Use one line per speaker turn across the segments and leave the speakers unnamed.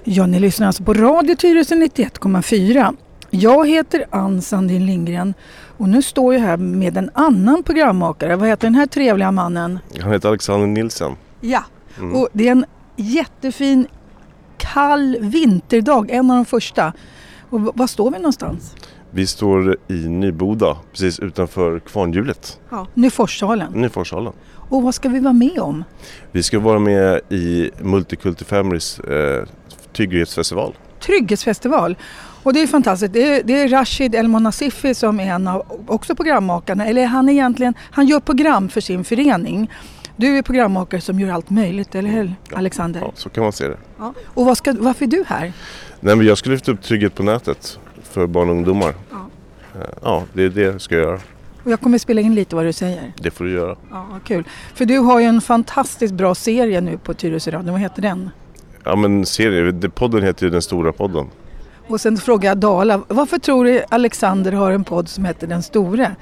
Ja, ni lyssnar alltså på Radio Tyresö 91,4. Jag heter Ann Sandin Lindgren och nu står jag här med en annan programmakare. Vad heter den här trevliga mannen?
Han heter Alexander Nilsen.
Ja, och det är en jättefin kall vinterdag, en av de första. Och var står vi någonstans?
Vi står i Nyboda, precis utanför Kvarnhjulet.
Ja, Nyforssalen. Och vad ska vi vara med om?
Vi ska vara med i Multiculti-Families trygghetsfestival.
Trygghetsfestival. Och det är fantastiskt. Det är Rashid El Monasifi som är en av också programmakarna. Eller han gör program för sin förening. Du är programmakare som gör allt möjligt, eller hur, Alexander?
Ja, så kan man se det.
Ja. Och varför är du här?
Nej, men jag ska lyfta upp trygghet på nätet för barn och ungdomar. Ja, det är det jag ska göra.
Och jag kommer spela in lite vad du säger.
Det får du göra.
Ja, vad kul. För du har ju en fantastiskt bra serie nu på Tyresö Radio. Vad heter den?
Ja, men podden heter ju Den stora podden.
Och sen frågar jag Dala, varför tror du Alexander har en podd som heter Den store?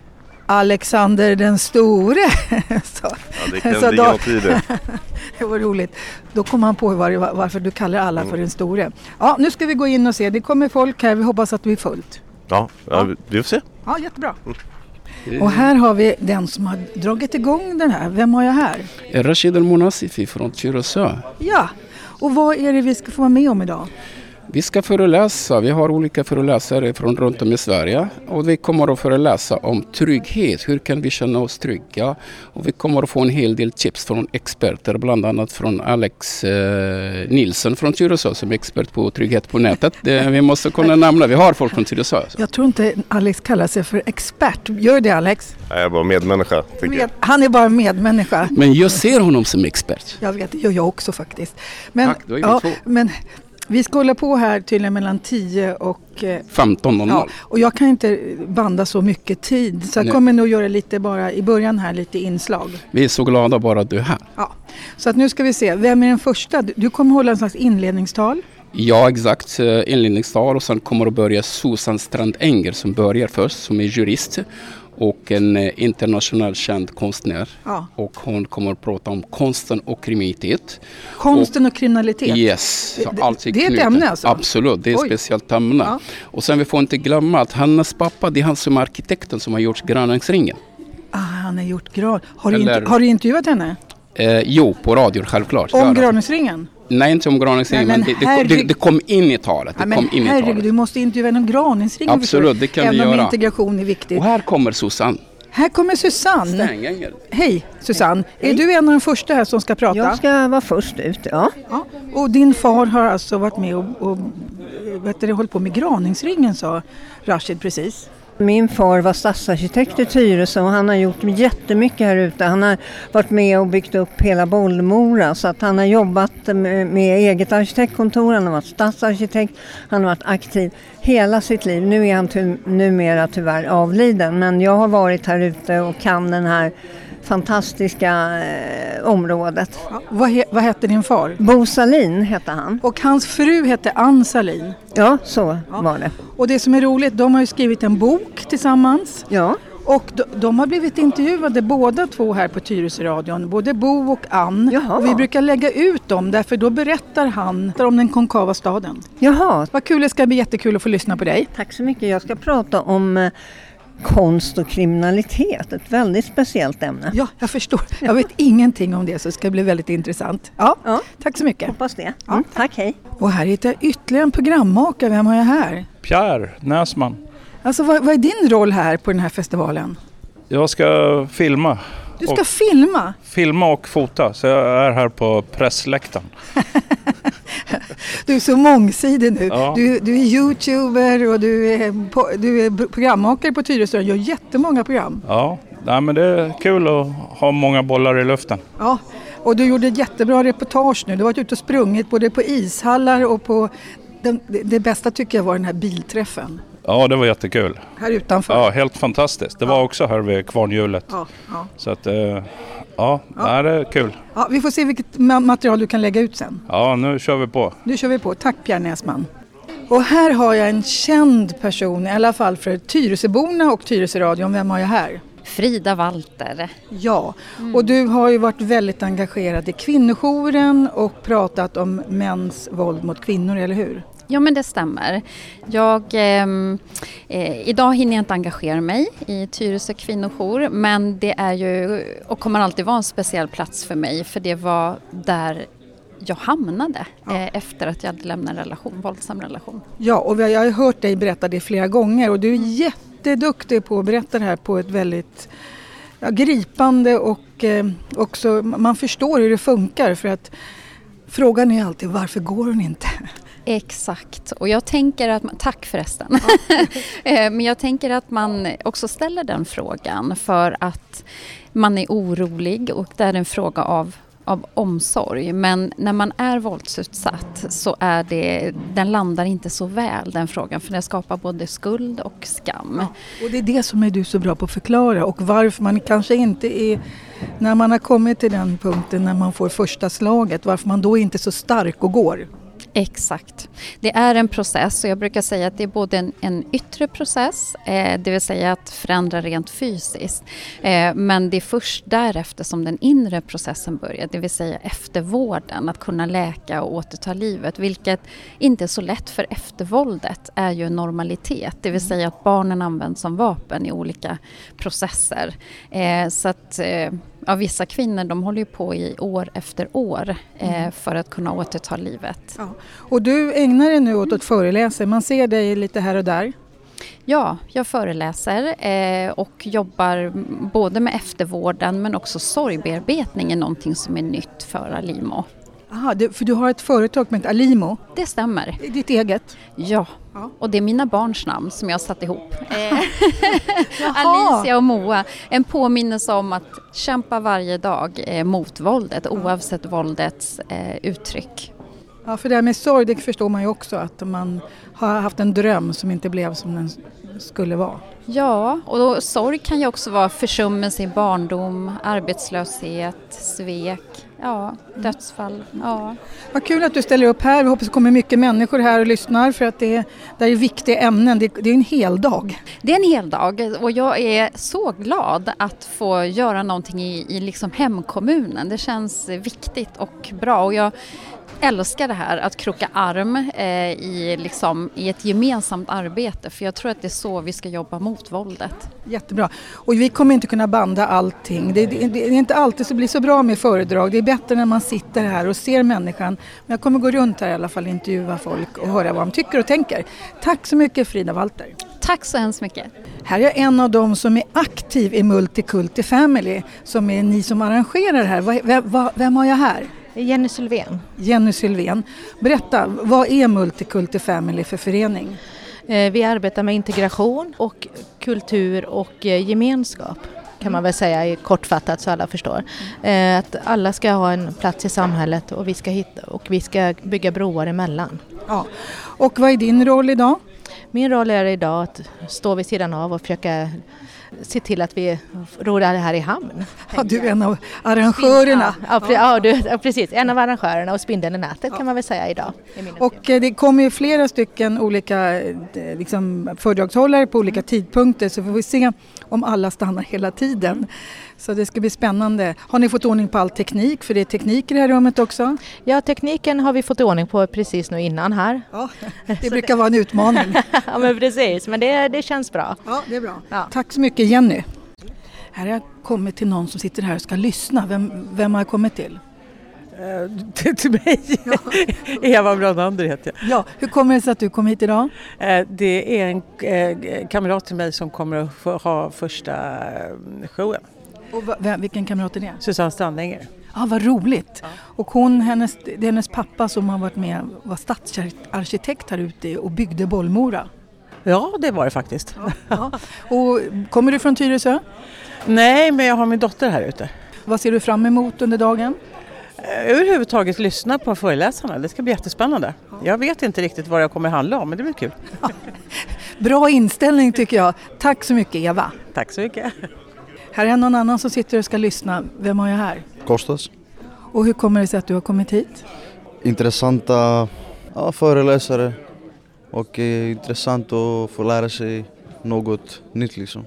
Alexander den store.
Ja, det kan ligga något i det.
Det var roligt. Då kom han på varför du kallar alla för den store. Ja, nu ska vi gå in och se. Det kommer folk här. Vi hoppas att det blir fullt.
Ja, vi får se.
Ja, jättebra. Och här har vi den som har dragit igång den här. Vem har jag här?
Rashid El Monasifi från Tyresö.
Ja, och vad är det vi ska få vara med om idag?
Vi ska föreläsa. Vi har olika föreläsare från runt om i Sverige. Och vi kommer att föreläsa om trygghet. Hur kan vi känna oss trygga? Och vi kommer att få en hel del tips från experter. Bland annat från Alex Nilsen från Tyresö som är expert på trygghet på nätet. Vi måste kunna nämna. Vi har folk från Tyresö.
Jag tror inte Alex kallar sig för expert. Gör det, Alex?
Jag är bara medmänniska.
Han är bara medmänniska.
Men jag ser honom som expert.
Jag vet, det gör jag också faktiskt. Men,
tack, då är vi två.
Men vi ska hålla på här tydligen mellan 10 och
15:00.
Ja, och jag kan inte banda så mycket tid. Så jag kommer nog göra lite bara i början här, lite inslag.
Vi är så glada bara att du är här.
Ja, så att nu ska vi se. Vem är den första? Du kommer hålla en slags inledningstal.
Ja, exakt. Inledningstal och sen kommer att börja Susan Strand-Enger som börjar först, som är jurist. Och en internationellt känd konstnär. Ja. Och hon kommer att prata om konsten och kriminalitet.
Konsten och kriminalitet?
Yes.
Det är ett ämne alltså?
Absolut, det är ett speciellt ämne. Ja. Och sen vi får inte glömma att hennes pappa, det är han som är arkitekten som har gjort Granängsringen.
Han har gjort Har du intervjuat henne?
Jo, på radio självklart.
Om Granängsringen?
Nej, inte om Granängsringen, men det kom in i talet.
Du måste intervjua om Granängsringen.
Absolut, det kan vi göra.
Även om integration är viktigt.
Och här kommer Susanne.
Här kommer Susanne. Hej Susanne, är du en av de första här som ska prata?
Jag ska vara först ut, ja.
Och din far har alltså varit med och hållit på med Granängsringen, sa Rashid precis.
Min far var stadsarkitekt i Tyresö och han har gjort jättemycket här ute. Han har varit med och byggt upp hela Bollmora, så att han har jobbat med eget arkitektkontor, han har varit stadsarkitekt, han har varit aktiv hela sitt liv. Nu är han numera tyvärr avliden, men jag har varit här ute och kan den här fantastiska området.
Ja, vad hette din far?
Bo Salin hette han.
Och hans fru hette Ann Salin.
Ja, så var det.
Och det som är roligt, de har ju skrivit en bok tillsammans.
Ja.
Och de har blivit intervjuade båda två här på Tyresö-radion, både Bo och Ann.
Jaha.
Och vi brukar lägga ut dem, därför då berättar han om den konkava staden.
Jaha.
Vad kul, det ska bli jättekul att få lyssna på dig.
Tack så mycket. Jag ska prata om konst och kriminalitet, ett väldigt speciellt ämne.
Ja, jag förstår. Jag vet ingenting om det, så det ska bli väldigt intressant. Ja. Tack så mycket.
Hoppas det. Ja. Tack, hej.
Och här hittar jag ytterligare en programmakare. Vem har jag här?
Pierre Näsman.
Alltså, vad är din roll här på den här festivalen?
Jag ska filma.
Du ska filma?
Filma och fota, så jag är här på pressläktaren.
Du är så mångsidig nu.
Ja.
Du är YouTuber och du är programmakare på Tyresö och gör jättemånga program.
Ja, men det är kul att ha många bollar i luften.
Ja, och du gjorde ett jättebra reportage nu. Du har varit ute och sprungit både på ishallar och på... Det bästa tycker jag var den här bilträffen.
Ja, det var jättekul.
Här utanför.
Ja, helt fantastiskt. Det var också här vid Kvarnhjulet. Ja. Så att, det är kul.
Ja, vi får se vilket material du kan lägga ut sen.
Ja, nu kör vi på.
Nu kör vi på. Tack Pierre Näsman. Och här har jag en känd person, i alla fall för Tyresöborna och Tyresöradion. Vem har jag här?
Frida Walter.
Ja, och du har ju varit väldigt engagerad i kvinnojouren och pratat om mäns våld mot kvinnor, eller hur?
Ja, men det stämmer. Idag hinner jag inte engagera mig i Tyresö kvinnojour, men det är ju och kommer alltid vara en speciell plats för mig, för det var där jag hamnade efter att jag hade lämnat en våldsam relation. Ja, och jag har hört dig berätta det flera gånger och du är jätteduktig på att berätta det här på ett väldigt gripande och också man förstår hur det funkar, för att frågan är alltid varför går hon inte? Exakt, och jag tänker att tack förresten. Men jag tänker att man också ställer den frågan för att man är orolig och det är en fråga av omsorg. Men när man är våldsutsatt så den landar inte så väl, den frågan, för den skapar både skuld och skam. Ja, och det är det som är du så bra på att förklara, och varför man kanske inte är, när man har kommit till den punkten när man får första slaget, varför man då inte är så stark och går. Exakt. Det är en process, och jag brukar säga att det är både en yttre process, det vill säga att förändra rent fysiskt, men det är först därefter som den inre processen börjar, det vill säga eftervården, att kunna läka och återta livet, vilket inte är så lätt, för eftervåldet är ju en normalitet, det vill säga att barnen används som vapen i olika processer. Så att vissa kvinnor, de håller ju på i år efter år för att kunna återta livet. Ja. Och du ägnar dig nu åt att föreläsa. Man ser dig lite här och där. Ja, jag föreläser och jobbar både med eftervården men också sorgbearbetning är någonting som är nytt för Alimo. Aha, för du har ett företag med Alimo? Det stämmer. Ditt eget? Ja, och det är mina barns namn som jag har satt ihop. Alicia och Moa. En påminnelse om att kämpa varje dag mot våldet, oavsett våldets uttryck. Ja, för det här med sorg, det förstår man ju också, att man har haft en dröm som inte blev som den skulle vara. Ja, och då, sorg kan ju också vara försummelse i barndom, arbetslöshet, svek, dödsfall. Ja. Vad kul att du ställer upp här. Vi hoppas det kommer mycket människor här och lyssnar, för att det är viktiga ämnen. Det är en hel dag. Det är en hel dag, och jag är så glad att få göra någonting i liksom hemkommunen. Det känns viktigt och bra, och jag älskar det här att kroka arm i ett gemensamt arbete, för jag tror att det är så vi ska jobba mot våldet. Jättebra. Och vi kommer inte kunna banda allting. Det är inte alltid så blir så bra med föredrag. Det är bättre när man sitter här och ser människan. Men jag kommer gå runt här i alla fall och intervjua folk och höra vad de tycker och tänker. Tack så mycket, Frida Walter. Tack så hemskt mycket. Här är en av dem som är aktiv i Multikulti Family, som är ni som arrangerar här. Vem har jag här?
Jenny Sylvén. Jenny Sylvén.
Berätta, vad är Multikulti Family för förening?
Vi arbetar med integration och kultur och gemenskap, kan man väl säga kortfattat så alla förstår. Att alla ska ha en plats i samhället, och vi ska bygga broar emellan. Ja.
Och vad är din roll idag?
Min roll är idag att stå vid sidan av och försöka se till att vi ror det här i hamn.
Ja, du är en av arrangörerna.
Ja, precis. En av arrangörerna och spindeln i nätet kan man väl säga idag.
Och det kommer ju flera stycken olika föredragshållare på olika tidpunkter, så får vi se om alla stannar hela tiden. Så det ska bli spännande. Har ni fått ordning på all teknik? För det är teknik i det här rummet också.
Ja, tekniken har vi fått ordning på precis nu innan här.
Ja, det brukar vara en utmaning.
Ja, men precis. Men det känns bra.
Ja, det är bra. Ja. Tack så mycket, Jenny. Här har jag kommit till någon som sitter här och ska lyssna. Vem har jag kommit till?
Till mig. Ja. Eva Branander heter jag.
Ja, hur kommer det sig att du kom hit idag?
Det är en kamrat till mig som kommer att få ha första showen.
Och vilken kamrat är det?
Susanne Strandänger.
Ja, vad roligt. Ja. Och det är hennes pappa som har varit med, var stadsarkitekt här ute och byggde Bollmora.
Ja, det var det faktiskt.
Ja. Och kommer du från Tyresö?
Nej, men jag har min dotter här ute.
Vad ser du fram emot under dagen?
Överhuvudtaget lyssna på föreläsarna. Det ska bli jättespännande. Ja. Jag vet inte riktigt vad jag kommer handla om, men det blir kul. Ja.
Bra inställning tycker jag. Tack så mycket, Eva.
Tack så mycket.
Här är någon annan som sitter och ska lyssna. Vem har jag här?
Kostas.
Och hur kommer det sig att du har kommit hit?
Intressanta föreläsare. Och intressant att få lära sig något nytt liksom.
Ja.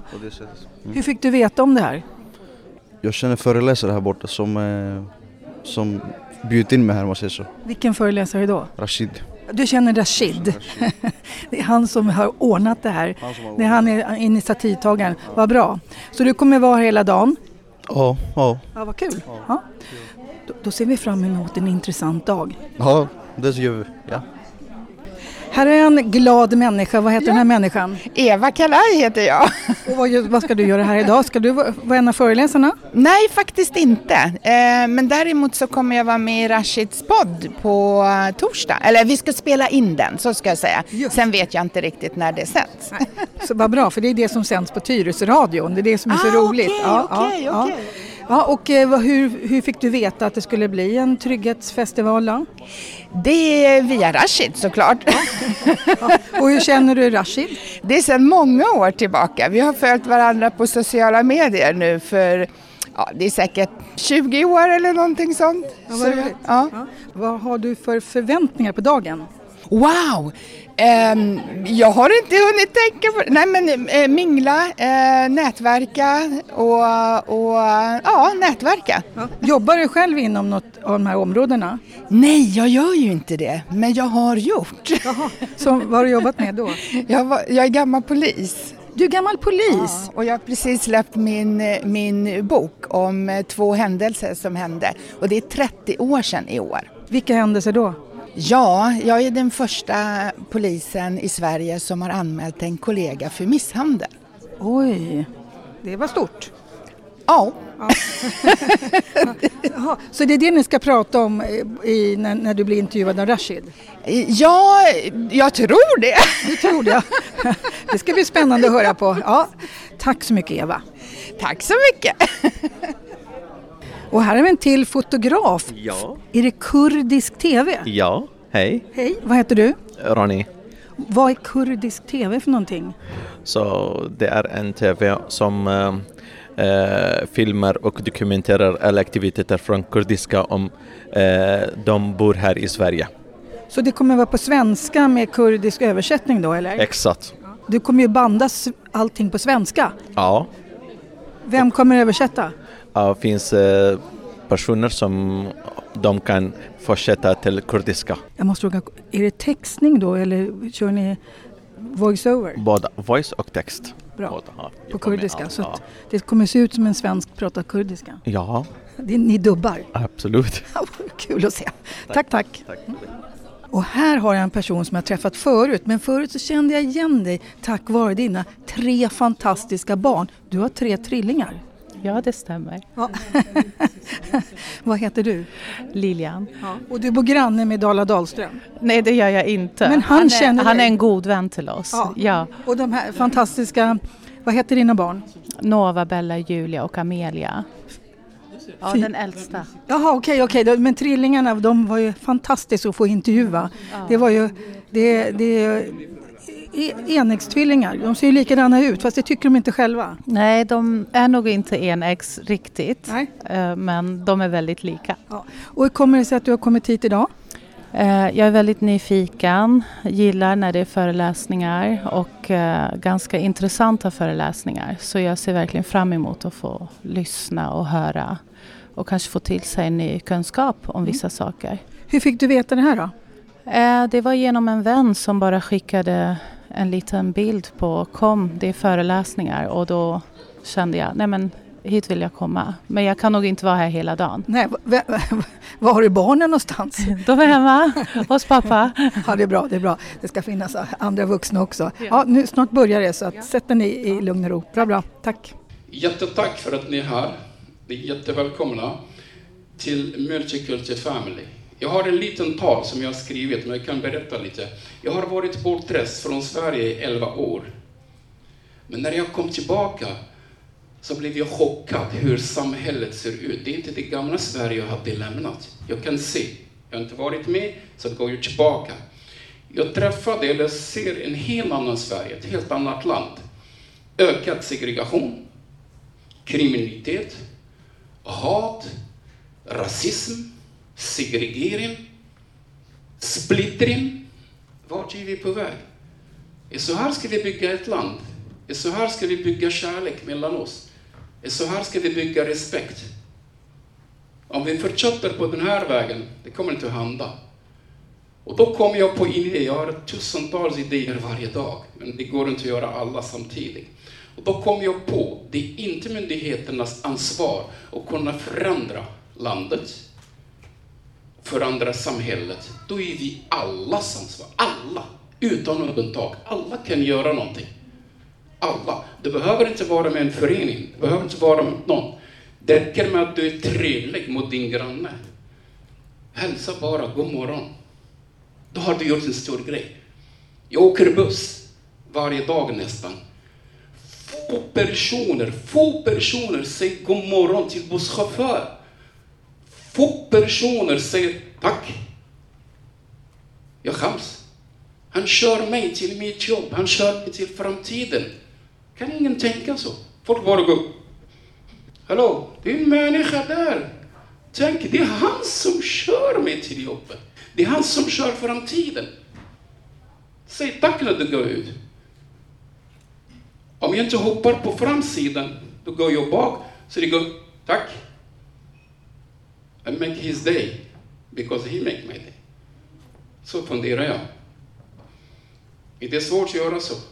på det sättet.
Hur fick du veta om det här?
Jag känner föreläsare här borta som bjudit in mig här, om man säger så.
Vilken föreläsare då?
Rashid.
Du känner Rashid. Det är han som har ordnat det här. Det är han är initiativtagaren. Vad bra. Så du kommer vara här hela dagen?
Ja.
Ja, vad kul. Ja. Då ser vi fram emot en intressant dag.
Ja, det gör vi. Ja.
Här är en glad människa. Vad heter den här människan?
Eva Kalaj heter jag.
Och vad ska du göra här idag? Ska du vara en av föreläsarna?
Nej, faktiskt inte. Men däremot så kommer jag vara med i Rashids podd på torsdag. Eller vi ska spela in den, så ska jag säga. Just. Sen vet jag inte riktigt när det sänds.
Så vad bra, för det är det som sänds på Tyresöradion. Det är det som är så roligt.
Okej.
Ja, och hur fick du veta att det skulle bli en trygghetsfestival då?
Det är via Rashid såklart.
Ja. Och hur känner du Rashid?
Det är sedan många år tillbaka. Vi har följt varandra på sociala medier nu för det är säkert 20 år eller någonting sånt.
Vad har du för förväntningar på dagen?
Wow! Jag har inte hunnit tänka på det. Nej, men mingla, nätverka och nätverka.
Ja. Jobbar du själv inom något av de här områdena?
Nej, jag gör ju inte det. Men jag har gjort.
Jaha. Så vad har du jobbat med då?
Jag är gammal polis.
Du är gammal polis?
Ja, och jag har precis släppt min bok om 2 händelser som hände. Och det är 30 år sedan i år.
Vilka händelser då?
Ja, jag är den första polisen i Sverige som har anmält en kollega för misshandel.
Oj, det var stort.
Ja.
Jaha, så det är det ni ska prata om när du blir intervjuad av Rashid?
Ja, jag tror det.
Du tror det? Det ska bli spännande att höra på. Ja, tack så mycket Eva.
Tack så mycket.
Och här är vi en till fotograf.
Ja.
Är det kurdisk tv?
Ja, hej.
Hej, vad heter du?
Ronny.
Vad är kurdisk tv för någonting?
Så det är en tv som filmer och dokumenterar alla aktiviteter från kurdiska om de bor här i Sverige.
Så det kommer vara på svenska med kurdisk översättning då, eller?
Exakt.
Du kommer ju bandas allting på svenska.
Ja.
Vem kommer översätta?
Det finns personer som de kan fortsätta till kurdiska.
Jag måste fråga, är det textning då eller kör ni voice-over?
Både voice och text.
Bra,
båda,
på kurdiska. Så att det kommer se ut som en svensk pratar kurdiska.
Ja.
Ni dubbar?
Absolut.
Kul att se. Tack. Och här har jag en person som jag träffat förut. Men förut så kände jag igen dig tack vare dina 3 fantastiska barn. Du har 3 trillingar.
Ja, det stämmer.
Ja. Vad heter du?
Lilian.
Ja. Och du bor granne med Dala Dahlström?
Nej, det gör jag inte.
Men han är
en god vän till oss. Ja.
Och de här fantastiska, vad heter dina barn?
Nova, Bella, Julia och Amelia. Ja, den äldsta.
Jaha, okej. Men trillingarna, de var ju fantastiska att få intervjua. Ja. Det var ju enäggstvillingar. De ser ju likadana ut, fast det tycker de inte själva.
Nej, de är nog inte enäggs riktigt.
Nej.
Men de är väldigt lika.
Ja. Och hur kommer det sig att du har kommit hit idag?
Jag är väldigt nyfiken, gillar när det är föreläsningar och ganska intressanta föreläsningar. Så jag ser verkligen fram emot att få lyssna och höra och kanske få till sig ny kunskap om vissa saker.
Hur fick du veta det här då?
Det var genom en vän som bara skickade en liten bild på det är föreläsningar och då kände jag, nej men hit vill jag komma. Men jag kan nog inte vara här hela dagen.
Nej, var har du barnen någonstans?
De är hemma hos pappa.
Ja, det är bra. Det ska finnas andra vuxna också. Ja, nu snart börjar det så att sätt ni i lugn och ro. Bra. Tack.
Jättetack för att ni är här. Ni är jättevälkomna till Multiculture Family. Jag har en liten tal som jag har skrivit, men jag kan berätta lite. Jag har varit bortrest från Sverige i 11 år. Men när jag kom tillbaka så blev jag chockad hur samhället ser ut. Det är inte det gamla Sverige jag hade lämnat. Jag kan se. Jag har inte varit med, så går jag tillbaka. Jag träffade eller ser en helt annan Sverige, ett helt annat land. Ökad segregation, kriminalitet, hat, rasism, segregering, splittring. Vart är vi på väg? Så här ska vi bygga ett land. Så här ska vi bygga kärlek mellan oss. Så här ska vi bygga respekt. Om vi fortsätter på den här vägen, det kommer inte att hända. Och då kommer jag på idéer. Jag har tusentals idéer varje dag, men det går inte att göra alla samtidigt. Och då kommer jag på, det är inte myndigheternas ansvar att kunna förändra landet, förändra samhället. Då är vi allas ansvar. Alla, utan undantag. Alla kan göra någonting. Alla. Det behöver inte vara med en förening. Det behöver inte vara med någon. Det räcker med att du är trevlig mot din granne. Hälsa bara, god morgon. Då har du gjort en stor grej. Jag åker buss varje dag nästan. Få personer säger god morgon till busschaufför. Få personer säger tack. Jag skäms. Han kör mig till mitt jobb. Han kör mig till framtiden. Kan ingen tänka så? Folk bara går. Hallå, det är en människa där. Tänk, det är han som kör mig till jobbet. Det är han som kör framtiden. Säg tack när du går ut. Om jag inte hoppar på framsidan, då går jag bak. Så det går, tack. I make his day, because he make my day. Så funderar jag. Det är svårt att göra så.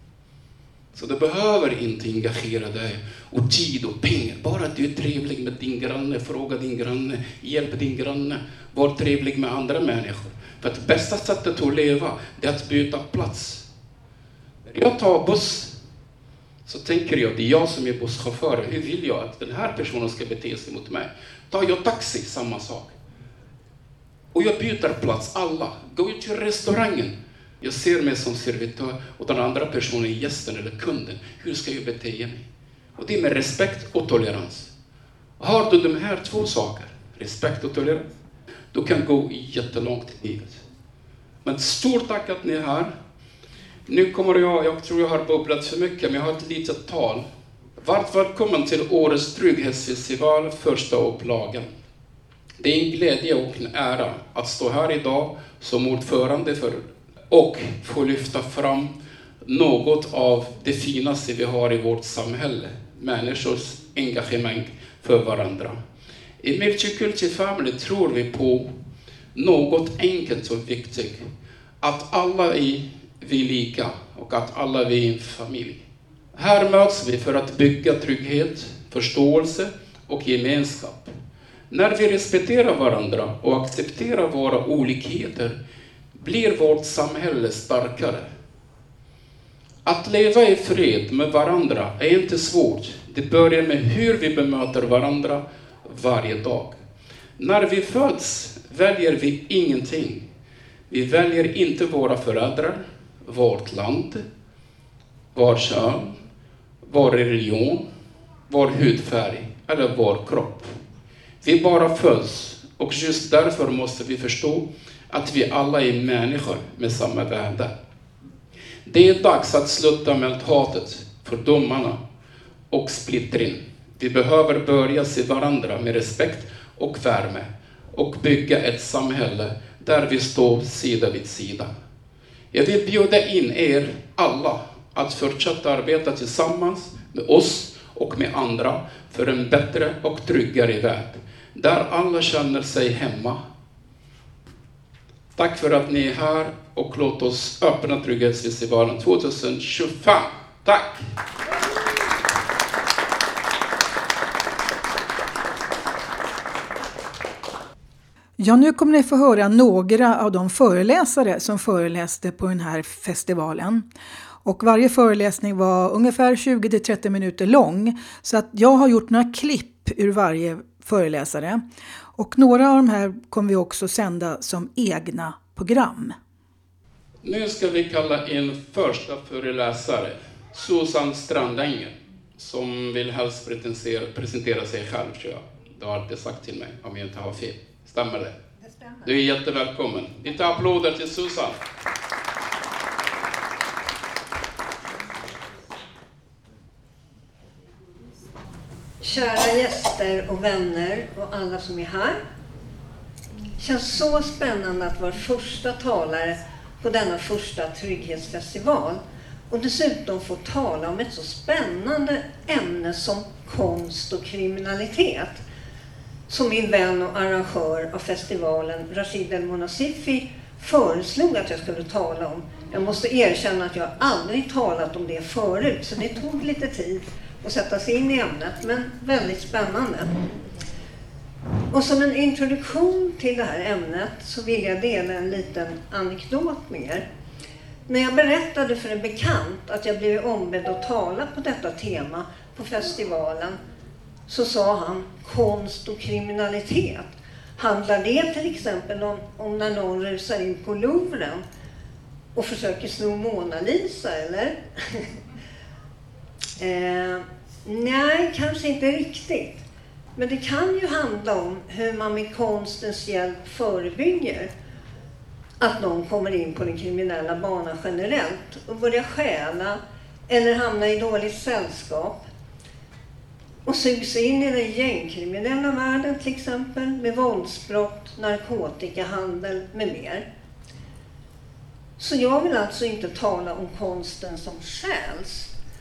Så du behöver inte engagera dig och tid och pengar. Bara att du är trevlig med din granne, fråga din granne, hjälp din granne. Var trevlig med andra människor. För att bästa sättet att leva, det är att byta plats. När jag tar buss, så tänker jag, det är jag som är busschaufför. Hur vill jag att den här personen ska bete sig mot mig? Tar jag taxi, samma sak. Och jag byter plats, alla. Går ut till restaurangen. Jag ser mig som servitör och den andra personen är gästen eller kunden. Hur ska jag bete mig? Och det är med respekt och tolerans. Har du de här två saker, respekt och tolerans, du kan gå jättelångt i livet. Men stort tack att ni är här. Nu kommer jag tror jag har bubblat för mycket, men jag har ett litet tal. Varmt välkommen till årets trygghetsfestival, första upplagan. Det är en glädje och en ära att stå här idag som ordförande för och få lyfta fram något av det finaste vi har i vårt samhälle. Människors engagemang för varandra. I Multiculti Family tror vi på något enkelt och viktigt. Att alla är vi lika och att alla vi är en familj. Här möts vi för att bygga trygghet, förståelse och gemenskap. När vi respekterar varandra och accepterar våra olikheter blir vårt samhälle starkare. Att leva i fred med varandra är inte svårt. Det börjar med hur vi bemöter varandra varje dag. När vi föds väljer vi ingenting. Vi väljer inte våra föräldrar, vårt land, vår kön, vår religion, vår hudfärg eller vår kropp. Vi bara föds och just därför måste vi förstå att vi alla är människor med samma värde. Det är dags att sluta med hatet, fördomarna och splittring. Vi behöver börja se varandra med respekt och värme och bygga ett samhälle där vi står sida vid sida. Jag vill bjuda in er alla att fortsätta arbeta tillsammans med oss och med andra för en bättre och tryggare värld, där alla känner sig hemma. Tack för att ni är här och låt oss öppna Trygghetsfestivalen 2025. Tack!
Ja, nu kommer ni få höra några av de föreläsare som föreläste på den här festivalen. Och varje föreläsning var ungefär 20-30 minuter lång. Så att jag har gjort några klipp ur varje föreläsare. Och några av de här kommer vi också sända som egna program.
Nu ska vi kalla in första föreläsare, Susanne Strandängen, som vill helst presentera sig själv, tror jag. Det har alltid sagt till mig, om jag inte har fel. Stämmer det? Det stämmer. Du är jättevälkommen. Lite applåder till Susanne.
Kära gäster och vänner och alla som är här. Det känns så spännande att vara första talare på denna första trygghetsfestival. och dessutom få tala om ett så spännande ämne som konst och kriminalitet, som min vän och arrangör av festivalen Rashid El-Monasifi föreslog att jag skulle tala om. Jag måste erkänna att jag aldrig talat om det förut, så det tog lite tid att sätta sig in i ämnet, men väldigt spännande. Och som en introduktion till det här ämnet så vill jag dela en liten anekdot med er. När jag berättade för en bekant att jag blivit ombedd att tala på detta tema på festivalen, så sa han: konst och kriminalitet. Handlar det till exempel om när någon rusar in på Louvren och försöker sno Mona Lisa, eller? Nej, kanske inte riktigt. Men det kan ju handla om hur man med konstens hjälp förebygger att någon kommer in på den kriminella banan generellt och börjar stjäla eller hamna i dåligt sällskap och sugs in i den gängkriminella världen, till exempel med våldsbrott, narkotikahandel med mer. Så jag vill alltså inte tala om konsten som stjäls,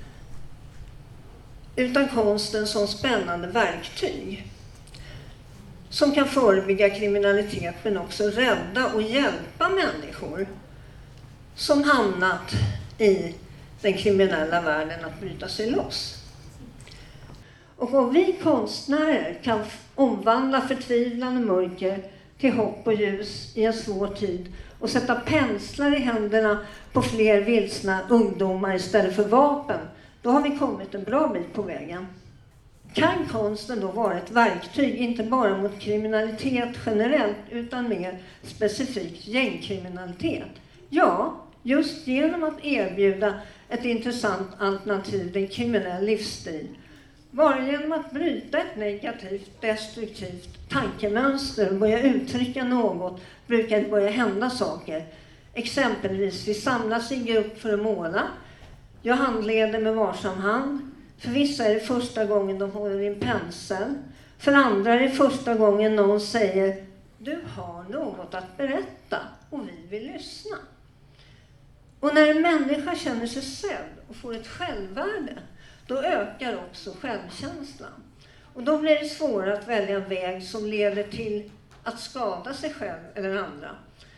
utan konsten som spännande verktyg som kan förebygga kriminalitet, men också rädda och hjälpa människor som hamnat i den kriminella världen att bryta sig loss. Och om vi konstnärer kan omvandla förtvivlan och mörker till hopp och ljus i en svår tid och sätta penslar i händerna på fler vilsna ungdomar istället för vapen, då har vi kommit en bra bit på vägen. Kan konsten då vara ett verktyg inte bara mot kriminalitet generellt utan mer specifikt gängkriminalitet? Ja, just genom att erbjuda ett intressant alternativ till en kriminell livsstil. Bara genom att bryta ett negativt, destruktivt tankemönster och börja uttrycka något brukar det börja hända saker. Exempelvis, vi samlas i grupp för att måla. Jag handleder med varsam hand. För vissa är det första gången de håller i en pensel. För andra är det första gången någon säger: du har något att berätta och vi vill lyssna. Och när en människa känner sig sedd och får ett självvärde, då ökar också självkänslan. Och då blir det svårare att välja en väg som leder till att skada sig själv eller andra.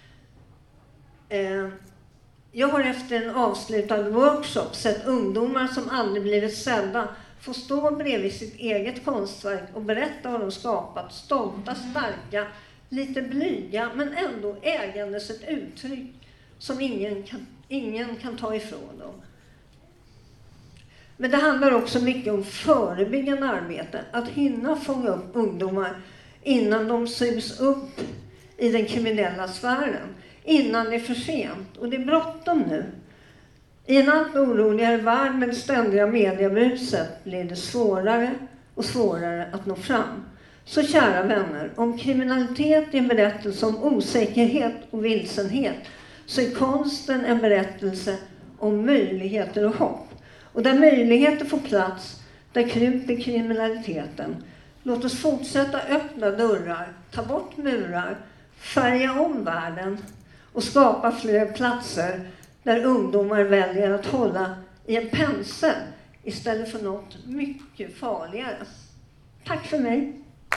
Jag har efter en avslutad workshop sett ungdomar som aldrig blivit sedda få stå bredvid sitt eget konstverk och berätta vad de skapat. Stolta, starka, lite blyga, men ändå ägandes ett uttryck som ingen kan ta ifrån dem. Men det handlar också mycket om förebyggande arbete. Att hinna fånga upp ungdomar innan de sugs upp i den kriminella sfären. Innan det är för sent. Och det är bråttom nu. I en allt oroligare värld med det ständiga mediebruset blir det svårare och svårare att nå fram. Så kära vänner, om kriminalitet är en berättelse om osäkerhet och vilsenhet, så är konsten en berättelse om möjligheter och hopp. Och där möjligheter får plats, där kryper kriminaliteten. Låt oss fortsätta öppna dörrar, ta bort murar, färga om världen och skapa fler platser där ungdomar väljer att hålla i en pensel istället för något mycket farligare. Tack för mig!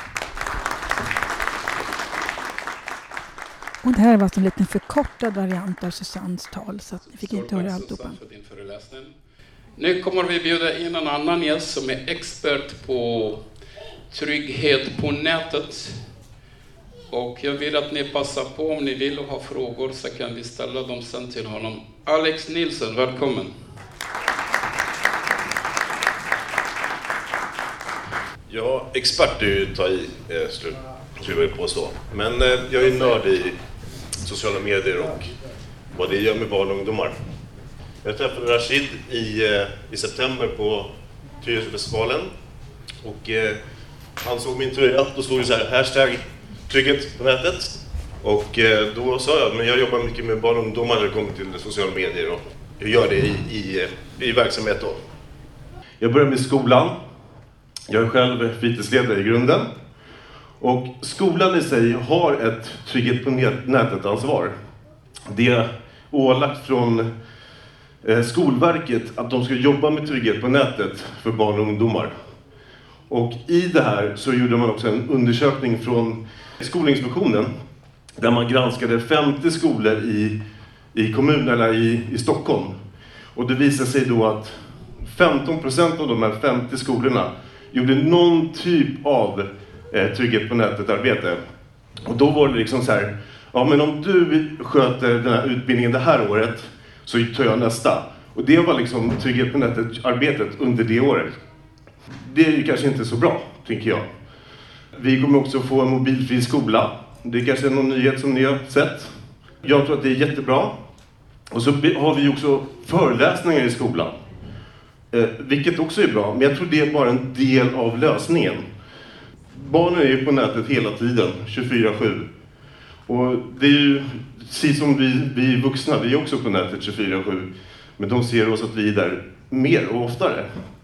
Och det här var en liten förkortad variant av Susannes tal, så att ni fick inte höra allt upp.
Nu kommer vi bjuda in en annan gäst som är expert på trygghet på nätet. Och jag vill att ni passar på, om ni vill och har frågor så kan vi ställa dem sen till honom. Alex Nilsson, välkommen.
Ja, expert är ju att ta i, skulle jag påstå. Men jag är nörd i sociala medier och vad det gör med barn och ungdomar. Jag träffade Rashid i september på Tyresöfestivalen och han såg min tröja. Då stod det så här, hashtag trygghet på nätet. Och då sa jag, men jag jobbar mycket med barn och ungdomar när det kommer till sociala medier och jag gör det i verksamhet då. Jag började med skolan. Jag är själv fritidsledare i grunden. Och skolan i sig har ett trygghet på nätet ansvar. Det är ålagt från Skolverket att de ska jobba med trygghet på nätet för barn och ungdomar. Och i det här så gjorde man också en undersökning från Skolinspektionen där man granskade 50 skolor i kommunerna i Stockholm. Och det visade sig då att 15% av de här 50 skolorna gjorde någon typ av trygghet på nätet-arbete. Och då var det liksom så här, ja men om du sköter den här utbildningen det här året så tar jag nästa. Och det var liksom trygghet på nätet-arbetet under det året. Det är ju kanske inte så bra, tänker jag. Vi kommer också få en mobilfri skola. Det är kanske någon nyhet som ni har sett. Jag tror att det är jättebra. Och så har vi också föreläsningar i skolan. Vilket också är bra, men jag tror det är bara en del av lösningen. Barnen är ju på nätet hela tiden, 24/7. Och det är ju precis som vi vuxna, vi är också på nätet 24/7. Men de ser oss att vi är där mer och oftare.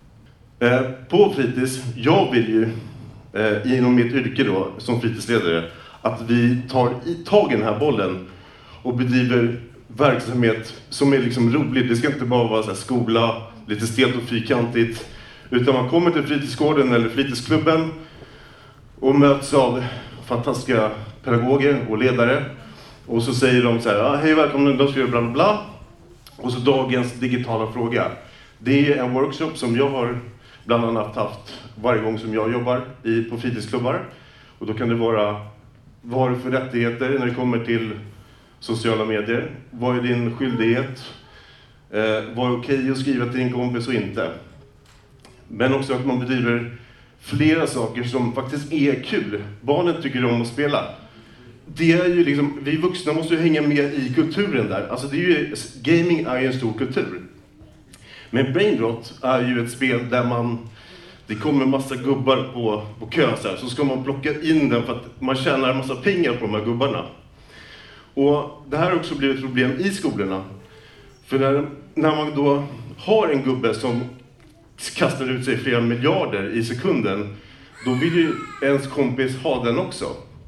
På fritids, jag vill ju inom mitt yrke då, som fritidsledare, att vi tar tag i den här bollen och bedriver verksamhet som är liksom roligt. Det ska inte bara vara så här skola, lite stelt och fyrkantigt, utan man kommer till fritidsgården eller fritidsklubben och möts av fantastiska pedagoger och ledare. Och så säger de så här, hej välkommen, då ska vi bla bla bla. Och så dagens digitala fråga. Det är en workshop som jag har bland annat haft varje gång som jag jobbar på fritidsklubbar. Och då kan det vara, vad har du för rättigheter när det kommer till sociala medier? Vad är din skyldighet? Vad är okej att skriva till din kompis och inte? Men också att man bedriver flera saker som faktiskt är kul. Barnen tycker om att spela. Det är ju liksom, vi vuxna måste ju hänga med i kulturen där. Alltså det är ju, gaming är ju en stor kultur. Men Brainrot är ju ett spel där det kommer massa gubbar på kö så ska man plocka in den för att man tjänar en massa pengar på de här gubbarna. Och det här har också blivit ett problem i skolorna. För när man då har en gubbe som kastar ut sig flera miljarder i sekunden, då vill ju ens kompis ha den också.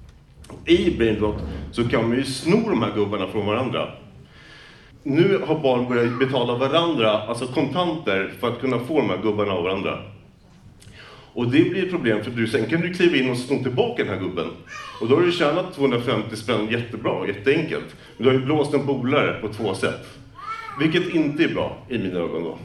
I Brainrot så kan man ju sno de här gubbarna från varandra. Nu har barn börjat betala varandra, alltså kontanter, för att kunna få de här gubbarna av varandra. Och det blir ett problem för sen kan du kliva in och sno tillbaka den här gubben. Och då har du tjänat 250 spänn jättebra, jätteenkelt. Men du har ju blåst en polare på 2 sätt. Vilket inte är bra i mina ögon då.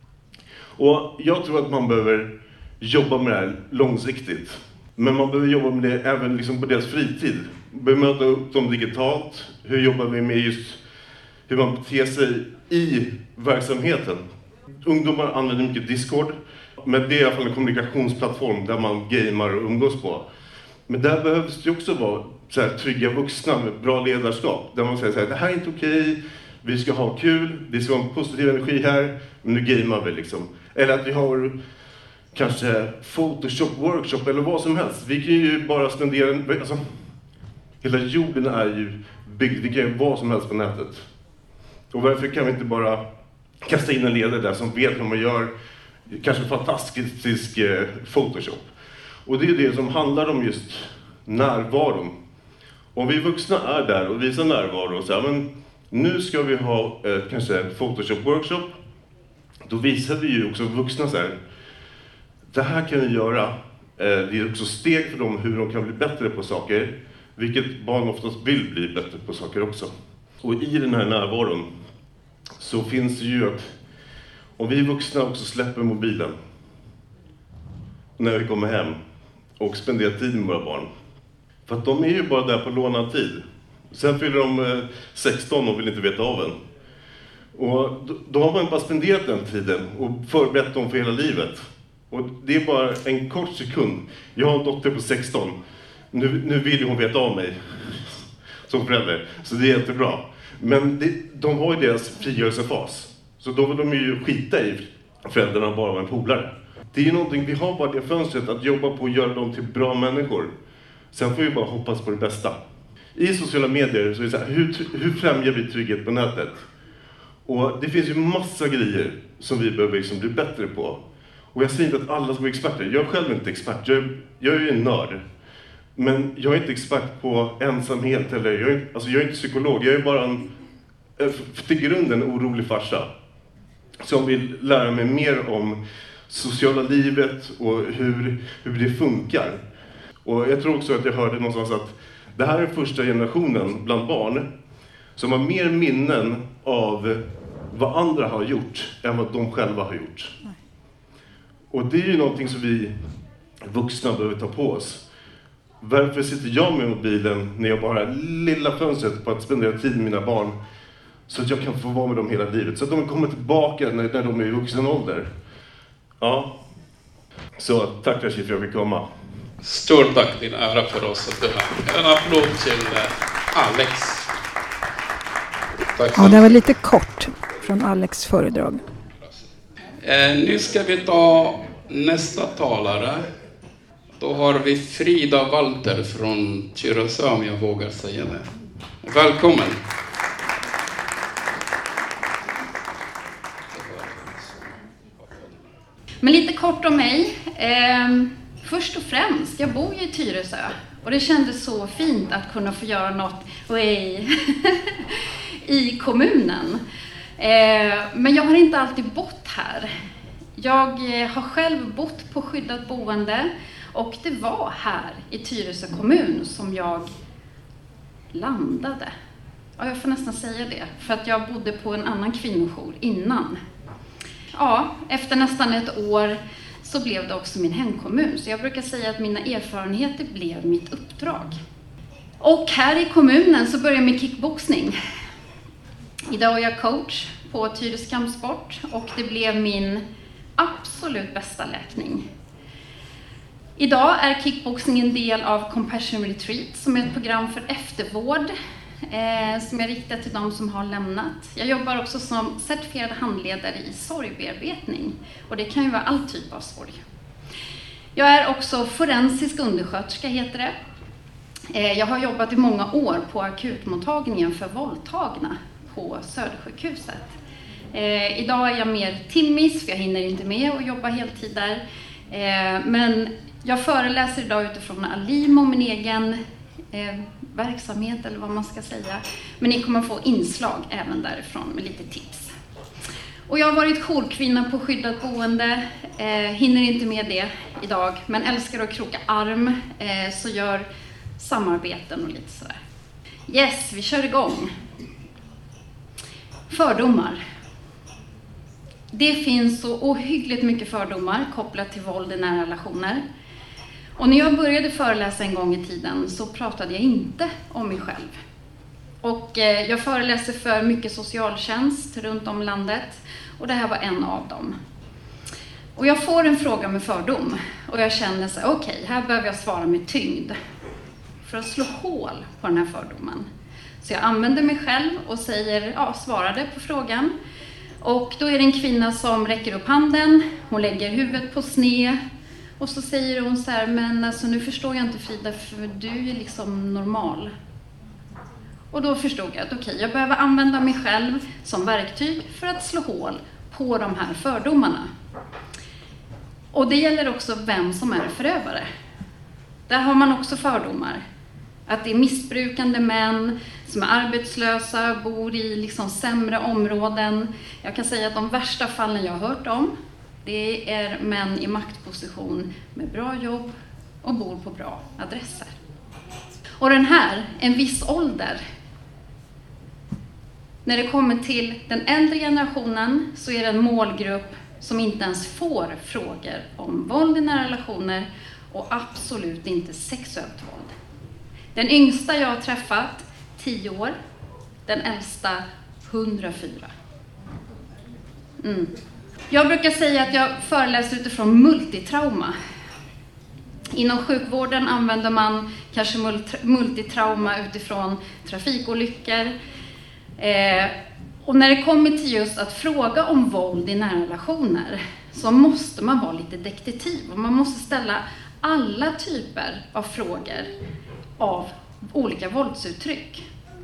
Och jag tror att man behöver jobba med det här långsiktigt. Men man behöver jobba med det även liksom på deras fritid. Bemöta upp dem digitalt. Hur jobbar vi med just hur man beter sig i verksamheten? Ungdomar använder mycket Discord. Men det är i alla fall en kommunikationsplattform där man gamer och umgås på. Men där behövs det också vara så här, trygga vuxna med bra ledarskap. Där man säger så här, det här är inte okej, vi ska ha kul, det ska vara en positiv energi här, men nu gamer vi liksom. Eller att vi har kanske Photoshop-workshop eller vad som helst. Vi kan ju bara spendera, alltså, hela jorden är ju byggd, vi kan ju vad som helst på nätet. Och varför kan vi inte bara kasta in en ledare där som vet hur man gör kanske fantastisk Photoshop. Och det är det som handlar om just närvaron. Om vi vuxna är där och visar närvaro och säger, men nu ska vi ha kanske en Photoshop-workshop. Då visar vi ju också vuxna så här, det här kan vi göra. Det är också steg för dem hur de kan bli bättre på saker. Vilket barn oftast vill bli bättre på saker också. Och i den här närvaron så finns det ju att om vi vuxna också släpper mobilen när vi kommer hem och spenderar tid med våra barn. För att de är ju bara där på lånad tid. Sen fyller de 16 och vill inte veta av en. Och då har man bara spenderat den tiden och förberett dem för hela livet. Och det är bara en kort sekund. Jag har en dotter på 16. Nu vill hon veta av mig som förälder. Så det är jättebra. Men de har ju deras frigörelsefas. Så då vill de ju skita i föräldrarna bara av en polare. Det är ju någonting, vi har bara det fönstret att jobba på och göra dem till bra människor. Sen får vi bara hoppas på det bästa. I sociala medier så är det så här, hur främjar vi trygghet på nätet? Och det finns ju massa grejer som vi behöver liksom bli bättre på. Och jag säger inte att alla ska vara experter. Jag är själv inte expert. Jag är ju en nörd. Men jag är inte expert på ensamhet eller jag är inte psykolog. Jag är bara till grunden orolig farsa. som vill lära mig mer om sociala livet och hur det funkar. Och jag tror också att jag hörde någonstans att det här är första generationen bland barn som har mer minnen av vad andra har gjort än vad de själva har gjort. Och det är ju någonting som vi vuxna behöver ta på oss. Varför sitter jag med mobilen när jag bara har lilla fönstret på att spendera tid med mina barn så att jag kan få vara med dem hela livet? Så att de kommer tillbaka när de är i vuxen ålder. Ja. Så tack Rashid för att jag fick komma.
Stort tack, din ära för oss att du har. En applåd till Alex. Tack.
Ja, det var lite kort från Alex föredrag.
Nu ska vi ta nästa talare. Då har vi Frida Walter från Tyresö, om jag vågar säga det. Välkommen.
Men lite kort om mig. Först och främst, jag bor ju i Tyresö. Och det kändes så fint att kunna få göra något i kommunen. Men jag har inte alltid bott här. Jag har själv bott på skyddat boende. Och det var här i Tyresö kommun som jag landade. Ja, jag får nästan säga det. För att jag bodde på en annan kvinnojour innan. Ja, efter nästan ett år så blev det också min hemkommun. Så jag brukar säga att mina erfarenheter blev mitt uppdrag. Och här i kommunen så började jag med kickboxning. Idag är jag coach på Tyresö kampsport och det blev min absolut bästa läkning. Idag är kickboxning en del av Compassion Retreat som är ett program för eftervård som jag riktar till de som har lämnat. Jag jobbar också som certifierad handledare i sorgbearbetning och det kan ju vara all typ av sorg. Jag är också forensisk undersköterska heter det. Jag har jobbat i många år på akutmottagningen för våldtagna på Södersjukhuset. Idag är jag mer timmis för jag hinner inte med att jobba heltid där. Men jag föreläser idag utifrån Alimo, min egen verksamhet eller vad man ska säga. Men ni kommer få inslag även därifrån med lite tips. Och jag har varit jourkvinna på skyddat boende, hinner inte med det idag. Men älskar att kroka arm, så gör samarbeten och lite sådär. Yes, vi kör igång. Fördomar. Det finns så ohyggligt mycket fördomar kopplat till våld i nära relationer. Och när jag började föreläsa en gång i tiden så pratade jag inte om mig själv. Och jag föreläser för mycket socialtjänst runt om landet. Och det här var en av dem. Och jag får en fråga med fördom. Och jag känner så okej, här behöver jag svara med tyngd. För att slå hål på den här fördomen. Så jag använder mig själv och säger, svarade på frågan. Och då är det en kvinna som räcker upp handen. Hon lägger huvudet på sned. Och så säger hon så här, men alltså nu förstår jag inte Frida, för du är liksom normal. Och då förstod jag att okej, jag behöver använda mig själv som verktyg för att slå hål på de här fördomarna. Och det gäller också vem som är förövare. Där har man också fördomar. Att det är missbrukande män som är arbetslösa, bor i liksom sämre områden. Jag kan säga att de värsta fallen jag har hört om, det är män i maktposition med bra jobb och bor på bra adresser. Och den här, en viss ålder. När det kommer till den äldre generationen så är det en målgrupp som inte ens får frågor om våld i nära relationer och absolut inte sexuellt våld. Den yngsta jag har träffat, 10 år. Den äldsta, 104. Jag brukar säga att jag föreläser utifrån multitrauma. Inom sjukvården använder man kanske multitrauma utifrån trafikolyckor. Och när det kommer till just att fråga om våld i nära relationer så måste man vara lite detektiv. Och man måste ställa alla typer av frågor av olika våldsuttryck.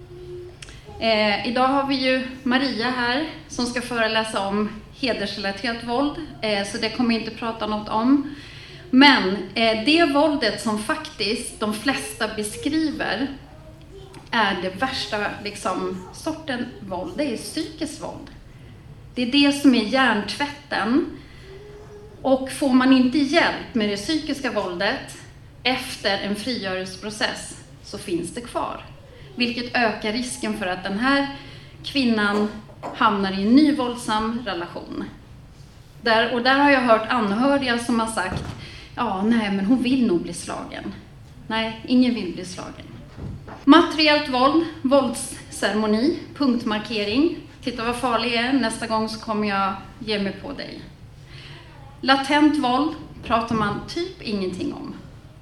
Idag har vi ju Maria här som ska föreläsa om hedersrelaterat våld, så det kommer jag inte prata något om. Men det våldet som faktiskt de flesta beskriver är det värsta sorten våld, det är psykiskt våld. Det är det som är hjärntvätten. Och får man inte hjälp med det psykiska våldet efter en frigörelseprocess så finns det kvar. Vilket ökar risken för att den här kvinnan hamnar i en ny våldsam relation. Där har jag hört anhöriga som har sagt, ja nej men hon vill nog bli slagen. Nej, ingen vill bli slagen. Materiellt våld, våldsceremoni, punktmarkering. Titta vad farlig är, nästa gång så kommer jag ge mig på dig. Latent våld pratar man typ ingenting om.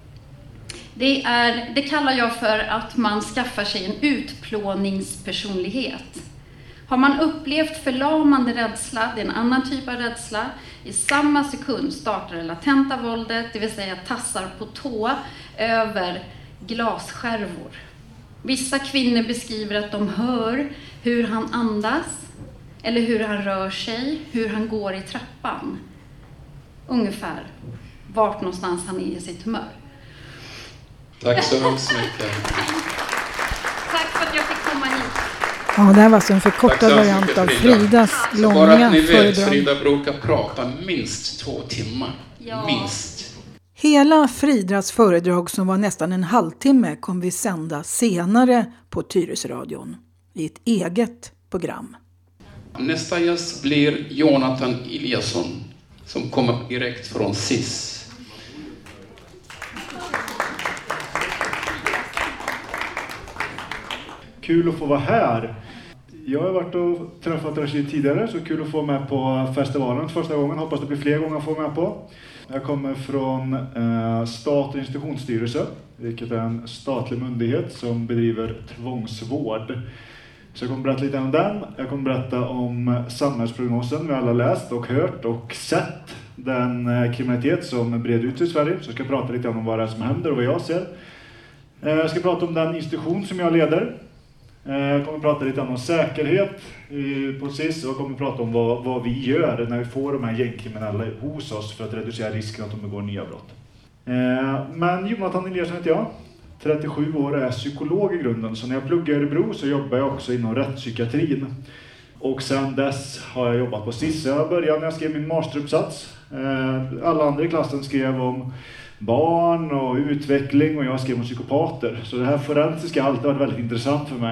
Det kallar jag för att man skaffar sig en utplåningspersonlighet. Har man upplevt förlamande rädsla, det är en annan typ av rädsla, i samma sekund startar det latenta våldet, det vill säga tassar på tå över glasskärvor. Vissa kvinnor beskriver att de hör hur han andas, eller hur han rör sig, hur han går i trappan. Ungefär vart någonstans han är i sitt humör.
Tack så hemskt mycket.
Tack för att jag fick komma hit.
Ja, det här var alltså en förkortad variant av Fridas långa föredrag.
Bara att ni vet, Frida brukar prata minst 2 timmar. Ja. Minst.
Hela Fridas föredrag som var nästan en halvtimme kommer vi sända senare på Tyresöradion i ett eget program.
Nästa gäst blir Jonathan Eliasson som kommer direkt från SIS.
Kul att få vara här. Jag har varit och träffat Rashid tidigare, så kul att få med på festivalen första gången. Hoppas det blir fler gånger att få med på. Jag kommer från Stat- och institutionsstyrelse, vilket är en statlig myndighet som bedriver tvångsvård. Så jag kommer berätta lite om den. Jag kommer berätta om samhällsprognosen vi alla har läst och hört och sett. Den kriminalitet som bred ut i Sverige. Så jag ska prata lite om vad det är som händer och vad jag ser. Jag ska prata om den institution som jag leder. Jag kommer prata lite om säkerhet på SIS och kommer prata om vad vi gör när vi får de här gängkriminella hos oss för att reducera risken att de begår nya brott. Men Jonathan Eliasson heter jag. 37 år och är psykolog i grunden. Så när jag pluggar i Örebro så jobbar jag också inom rättspsykiatrin. Och sen dess har jag jobbat på SIS. Jag började när jag skrev min masteruppsats. Alla andra i klassen skrev om barn och utveckling och jag skrev om psykopater. Så det här forensiska har alltid varit väldigt intressant för mig.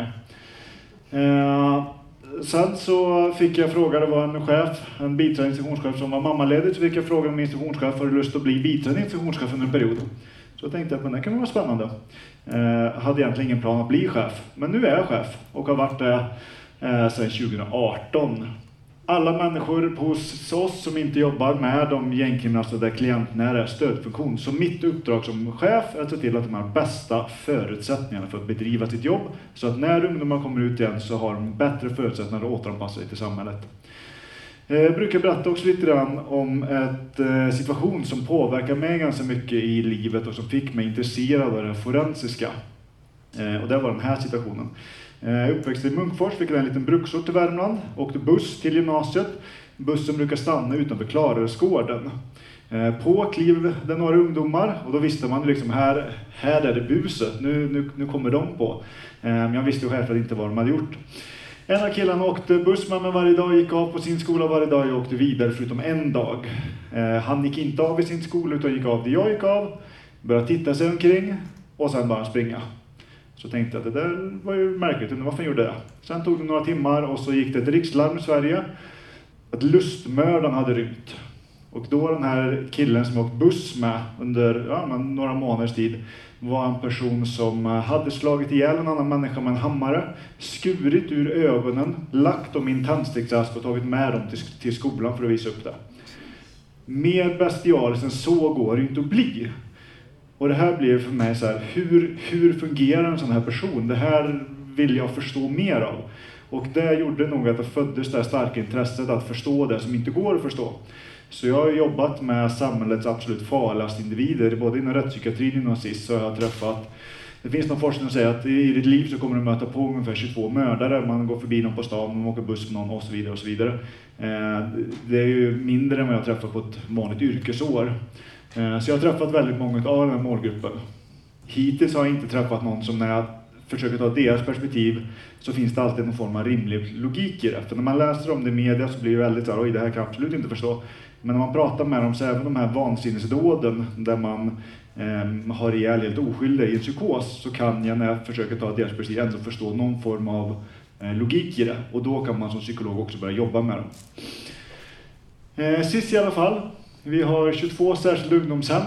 Sen så fick jag fråga, det var en chef, en biträdande institutionschef som var mammaledig, så fick jag fråga om institutionschef, har du lust att bli biträdande institutionschef under en period? Så jag tänkte att men det kan vara spännande. Hade egentligen ingen plan att bli chef, men nu är jag chef och har varit det sedan 2018. Alla människor hos oss som inte jobbar med de gängkriminella där klientnära är stödfunktion. Så mitt uppdrag som chef är att se till att de har bästa förutsättningarna för att bedriva sitt jobb. Så att när ungdomar kommer ut igen så har de bättre förutsättningar att återanpassa sig till samhället. Jag brukar berätta också lite grann om en situation som påverkar mig ganska mycket i livet och som fick mig intresserad av det forensiska. Och det var den här situationen. Uppväxt i Munkfors, fick en liten bruksort i Värmland, åkte buss till gymnasiet. Bussen brukar stanna utanför Klarälvsgården. På kliv det några ungdomar och då visste man liksom här är det buset, nu kommer de på. Men jag visste ju självklart inte vad de hade gjort. En av killarna åkte buss med mig varje dag, gick av på sin skola varje dag, jag åkte vidare förutom en dag. Han gick inte av i sin skola utan gick av där jag gick av, började titta sig omkring och sen bara springa. Så tänkte jag att det där var ju märkligt, varför gjorde det? Sen tog det några timmar och så gick det ett rikslarm i Sverige att lustmördaren hade rymt. Och då den här killen som åkt buss med under några månaders tid var en person som hade slagit ihjäl en annan människa med en hammare, skurit ur ögonen, lagt dem i en tändsticksask och tagit med dem till skolan för att visa upp det. Mer bestialiskt än så går det inte att bli. Och det här blev för mig så här, hur fungerar en sån här person? Det här vill jag förstå mer av. Och det gjorde nog att det föddes det här starka intresset att förstå det som inte går att förstå. Så jag har jobbat med samhällets absolut farligaste individer, både inom rättspsykiatrin och inom SIS. Så jag har träffat, det finns någon forskning som säger att i ditt liv så kommer du möta på ungefär 22 mördare. Man går förbi någon på stan, man åker buss med någon och så vidare och så vidare. Det är ju mindre än vad jag har träffat på ett vanligt yrkesår. Så jag har träffat väldigt många av den här målgruppen. Hittills har jag inte träffat någon som när jag försöker ta deras perspektiv så finns det alltid någon form av rimlig logik i det. För när man läser om det i media så blir det väldigt så här, oj det här kan jag absolut inte förstå. Men när man pratar med dem så även de här vansinnesdåden där man har ihjäl helt oskyldiga i en psykos så kan jag när jag försöker ta deras perspektiv ändå förstå någon form av logik i det. Och då kan man som psykolog också börja jobba med dem. Sist i alla fall, vi har 22 särskilda ungdomshem.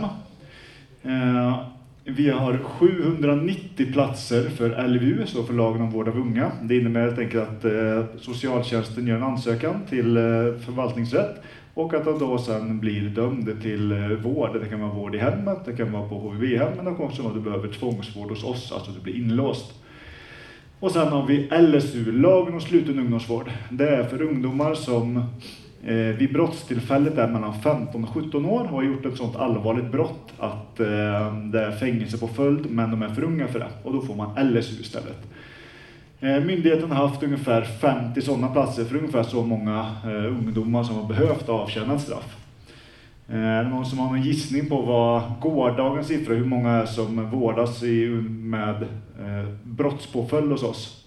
Vi har 790 platser för LVU, så för lagen om vård av unga. Det innebär helt enkelt att socialtjänsten gör en ansökan till förvaltningsrätt och att de då sen blir dömd till vård. Det kan vara vård i hemmet, det kan vara på HVB-hem, men det kan också vara att du behöver tvångsvård hos oss, alltså att du blir inlåst. Och sen har vi LSU, lagen om sluten ungdomsvård. Det är för ungdomar som vid brottstillfället är mellan 15 och 17 år och har gjort ett sådant allvarligt brott att det är fängelse på följd, men de är för unga för det. Och då får man LSU istället. Myndigheten har haft ungefär 50 sådana platser för ungefär så många ungdomar som har behövt avtjäna ett straff. Någon som har någon gissning på vad gårdagens siffra, hur många är som vårdas med brottspåföljd hos oss?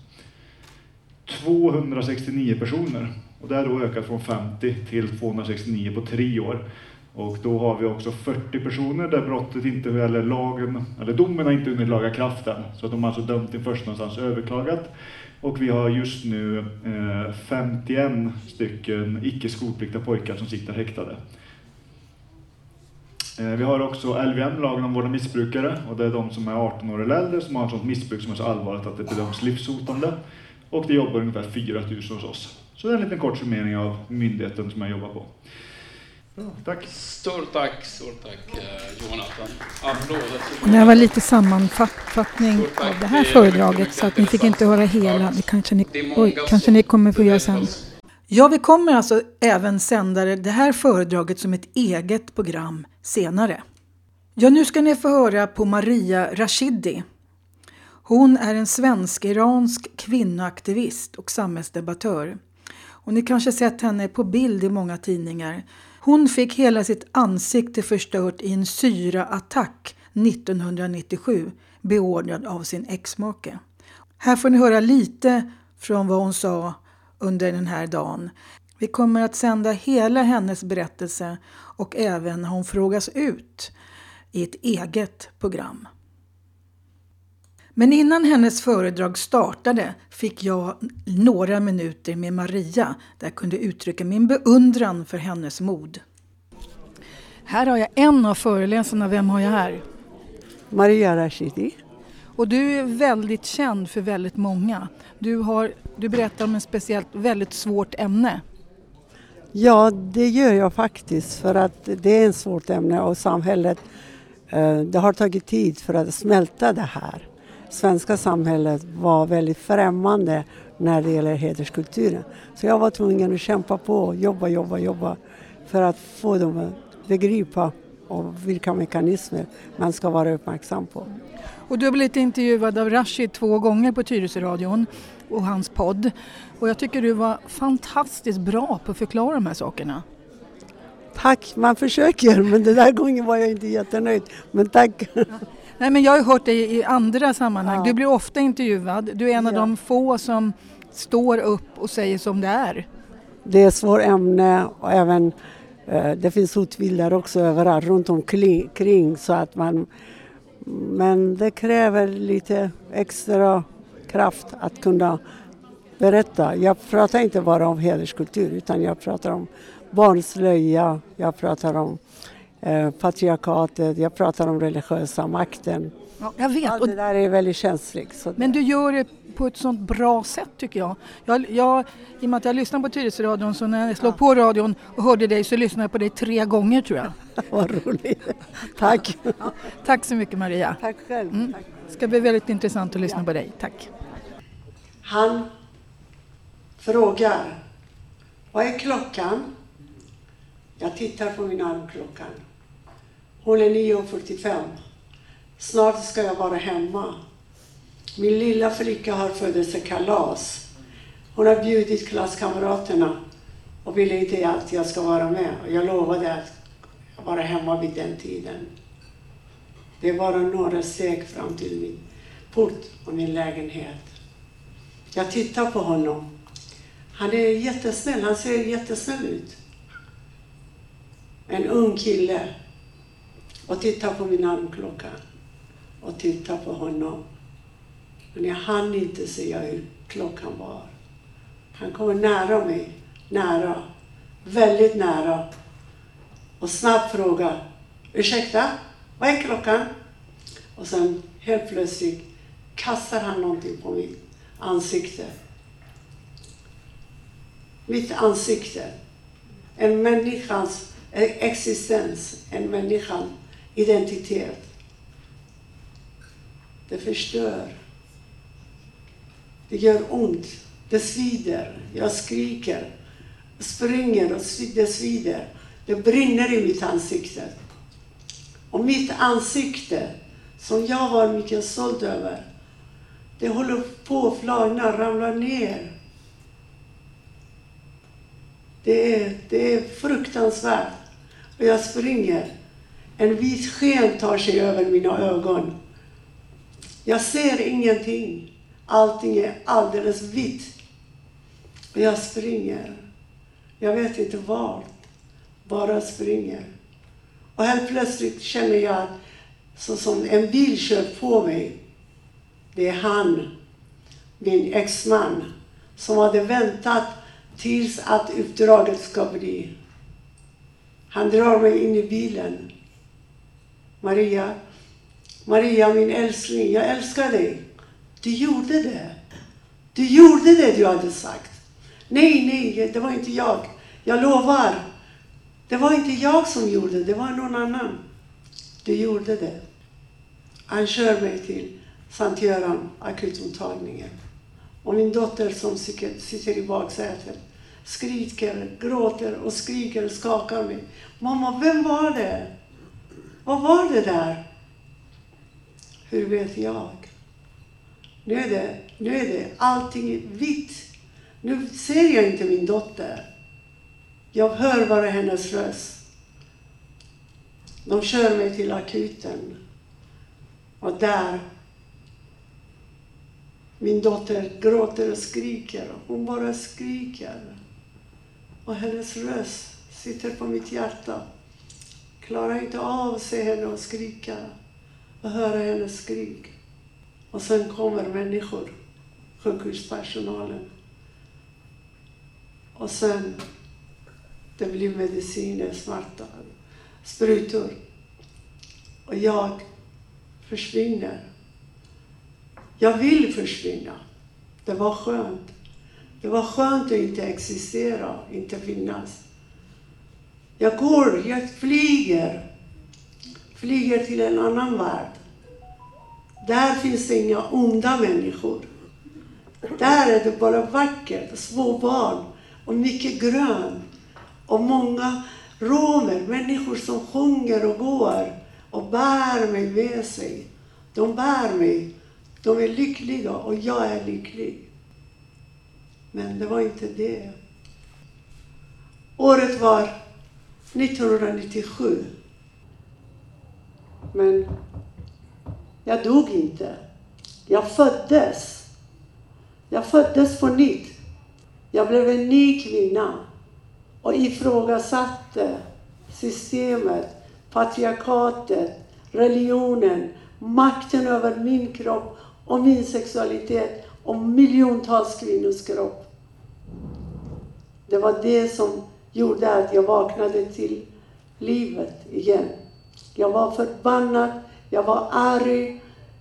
269 personer. Och det har då ökat från 50 till 269 på 3 år. Och då har vi också 40 personer där brottet inte, eller domen har inte hunnit laga kraften. Så att de har alltså dömt till först någonstans överklagat. Och vi har just nu 51 stycken icke-skolpliktiga pojkar som sitter häktade. Vi har också LVM, lagen om vård av missbrukare. Och det är de som är 18 år eller äldre som har ett sådant missbruk som är så allvarligt att det bedöms livshotande. Och det jobbar ungefär 4 000 hos oss. Så det är en liten kort summering av myndigheten som jag jobbar på. Ja, tack.
Stort tack Jonathan. Applåder.
Det här var lite sammanfattning av det här föredraget så att ni fick inte höra hela. Det kanske ni kommer få göra sen. Ja, vi kommer alltså även sända det här föredraget som ett eget program senare. Ja, nu ska ni få höra på Maria Rashidi. Hon är en svensk-iransk kvinnoaktivist och samhällsdebattör. Och ni kanske sett henne på bild i många tidningar. Hon fick hela sitt ansikte förstört i en syraattack 1997, beordrad av sin exmake. Här får ni höra lite från vad hon sa under den här dagen. Vi kommer att sända hela hennes berättelse och även när hon frågas ut i ett eget program. Men innan hennes föredrag startade fick jag några minuter med Maria där jag kunde uttrycka min beundran för hennes mod. Här har jag en av föreläsarna. Vem har jag här?
Maria Rashidi.
Och du är väldigt känd för väldigt många. Du berättar om ett speciellt väldigt svårt ämne.
Ja, det gör jag faktiskt för att det är ett svårt ämne och samhället det har tagit tid för att smälta det här. Svenska samhället var väldigt främmande när det gäller hederskulturen. Så jag var tvungen att kämpa på, jobba för att få dem att begripa och vilka mekanismer man ska vara uppmärksam på.
Och du har blivit intervjuad av Rashid 2 gånger på Tyresöradion och hans podd. Och jag tycker du var fantastiskt bra på att förklara de här sakerna.
Tack, man försöker, men den där gången var jag inte jättenöjd. Men tack.
Nej, men jag har hört dig i andra sammanhang. Ja. Du blir ofta intervjuad. Du är en av de få som står upp och säger som det är.
Det är ett svårt ämne och även det finns hotbilder också överallt runt omkring så att men det kräver lite extra kraft att kunna berätta. Jag pratar inte bara om hederskultur utan jag pratar om barnslöja, jag pratar om patriarkatet, jag pratar om religiösa makten.
Ja, jag vet.
Allt det där är väldigt känsligt.
Men du gör det på ett sånt bra sätt tycker jag. I och med att jag lyssnar på Tyresöradion så när jag slår på radion och hörde dig så lyssnar jag på dig 3 gånger tror jag.
Vad roligt. Tack.
Ja, tack så mycket Maria.
Tack själv. Tack.
Det ska bli väldigt intressant att lyssna på dig. Tack.
Han frågar, vad är klockan? Jag tittar på min armklockan. Hon är 9:45. Snart ska jag vara hemma. Min lilla flicka har födelsekalas. Hon har bjudit klasskamraterna och ville inte att jag ska vara med. Jag lovade att vara hemma vid den tiden. Det är bara några steg fram till min port och min lägenhet. Jag tittar på honom. Han är jättesnäll, han ser jättesnäll ut. En ung kille. Och tittar på min armklocka. Och tittar på honom. Men jag hann inte se hur klockan var. Han kommer nära mig. Nära. Väldigt nära. Och snabbt frågar. Ursäkta? Vad är klockan? Och sen helt plötsligt kastar han någonting på mitt ansikte. Mitt ansikte. En människans existens. En människans identitet. Det förstör. Det gör ont. Det svider. Jag skriker. Springer och det svider. Det brinner i mitt ansikte. Och mitt ansikte, som jag var mycket stolt över, det håller på att flagna, ramla ner. Det är fruktansvärt. Och jag springer. En vit sken tar sig över mina ögon. Jag ser ingenting. Allting är alldeles vitt. Och jag springer. Jag vet inte vart. Bara springer. Och helt plötsligt känner jag så som en bil kör på mig. Det är han, min exman, som hade väntat tills att uppdraget ska bli. Han drar mig in i bilen. Maria, min älskling, jag älskar dig. Du gjorde det. Du gjorde det du hade sagt. Nej, det var inte jag. Jag lovar. Det var inte jag som gjorde det. Det var någon annan. Du gjorde det. Han kör mig till Sankt Göran akutmottagningen. Och min dotter som sitter i baksätet skriker, gråter och skriker och skakar mig. Mamma, vem var det? Vad var det där? Hur vet jag? Nu är det allting vitt. Nu ser jag inte min dotter. Jag hör bara hennes röst. De kör mig till akuten. Och där min dotter gråter och skriker. Hon bara skriker. Och hennes röst sitter på mitt hjärta. Klarar inte av att se henne och skrika. Och höra hennes skrik. Och sen kommer människor. Sjukhuspersonalen. Och sen det blir mediciner, smärta, sprutor. Och jag försvinner. Jag vill försvinna. Det var skönt. Det var skönt att inte existera, inte finnas. Jag flyger. Flyger till en annan värld. Där finns det inga onda människor. Där är det bara vackert, små barn och mycket grön. Och många romer, människor som sjunger och går och bär mig med sig. De bär mig. De är lyckliga och jag är lycklig. Men det var inte det. Året var 1997. Men jag dog inte. Jag föddes. Jag föddes på nytt. Jag blev en ny kvinna. Och ifrågasatte systemet, patriarkatet, religionen, makten över min kropp och min sexualitet och miljontals kvinnors kropp. Det var det som gjorde att jag vaknade till livet igen. Jag var förbannad, jag var arg.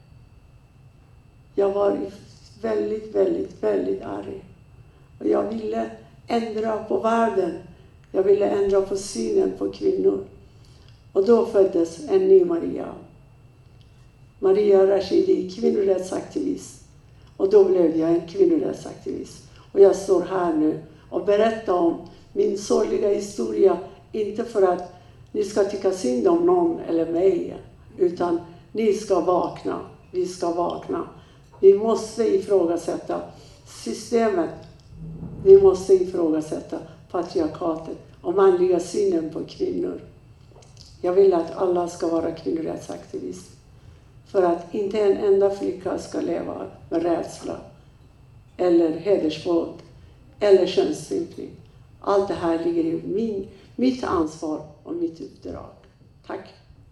Jag var väldigt, väldigt, väldigt arg. Och jag ville ändra på världen. Jag ville ändra på synen på kvinnor. Och då föddes en ny Maria. Maria Rashidi, kvinnorättsaktivist. Och då blev jag en kvinnorättsaktivist. Och jag står här nu och berättar om min sorgliga historia. Inte för att ni ska tycka synd om någon eller mig. Utan ni ska vakna. Vi ska vakna. Vi måste ifrågasätta systemet. Vi måste ifrågasätta patriarkatet och manliga synen på kvinnor. Jag vill att alla ska vara kvinnorättsaktivister. för att inte en enda flicka ska leva med rädsla eller hedersvåld eller könsstympning. Allt det här ligger i mitt ansvar och mitt uppdrag. Tack.